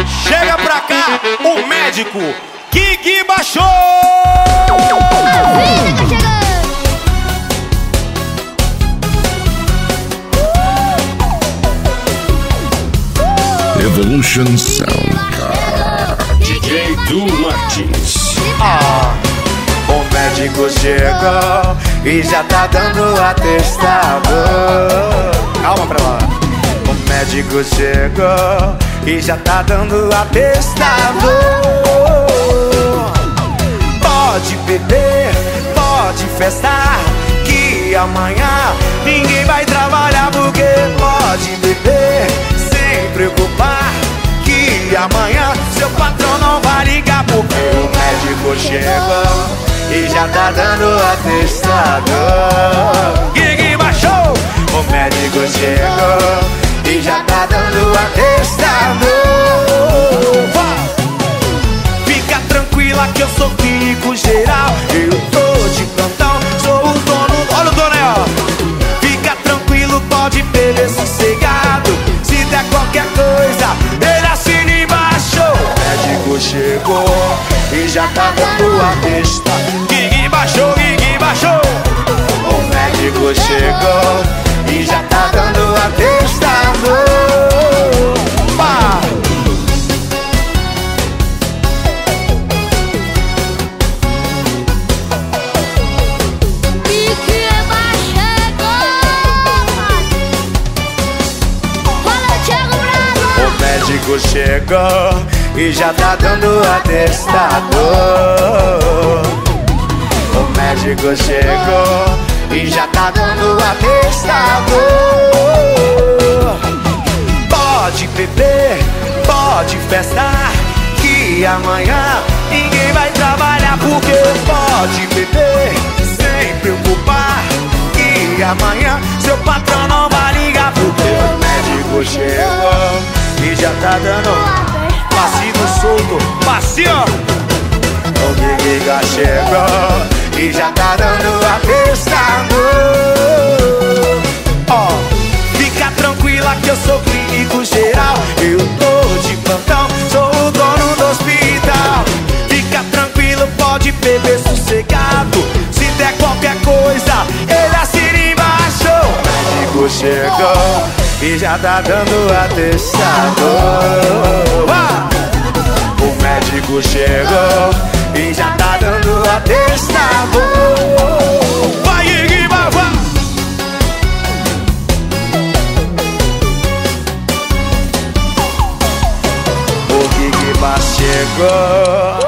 Chega pra cá, o médico Gigi baixou! Evolution Sound Car. DJ Du Martins. O médico chegou e já tá dando atestado. Calma pra lá. O médico chegou e já tá dando atestado. Pode beber, pode festar, que amanhã ninguém vai trabalhar. Porque pode beber sem preocupar, que amanhã seu patrão não vai ligar. Porque o médico chegou e já tá dando atestado. Gigi baixou! O médico chegou e já tá dando atestado. Fica tranquila que eu sou clínico geral. Eu tô de plantão, sou o dono. Olha o dono aí, ó. Fica tranquilo, pode beber sossegado. Se der qualquer coisa, ele assina embaixo. O médico chegou e já tá dando atestado. Gigi baixou, Gigi baixou. O médico chegou e já tá dando atestado. Pá. O médico chegou e já tá dando atestado. O médico chegou e já tá dando atestado. Pode beber, pode festar, que amanhã ninguém vai trabalhar. Porque pode beber sem preocupar, que amanhã seu patrão não vai ligar. Porque o médico chegou e já tá dando passinho solto, passinho. O Gigi chegou e já tá dando atestado. Fica tranquila que eu sou clínico geral. Eu tô de plantão, sou o dono do hospital. Fica tranquilo, pode beber sossegado. Se der qualquer coisa, ele assina embaixo. O médico chegou e já tá dando atestado. O médico chegou e já tá dando atestado. Vai, Gigi, vai, vai. O Gigi chegou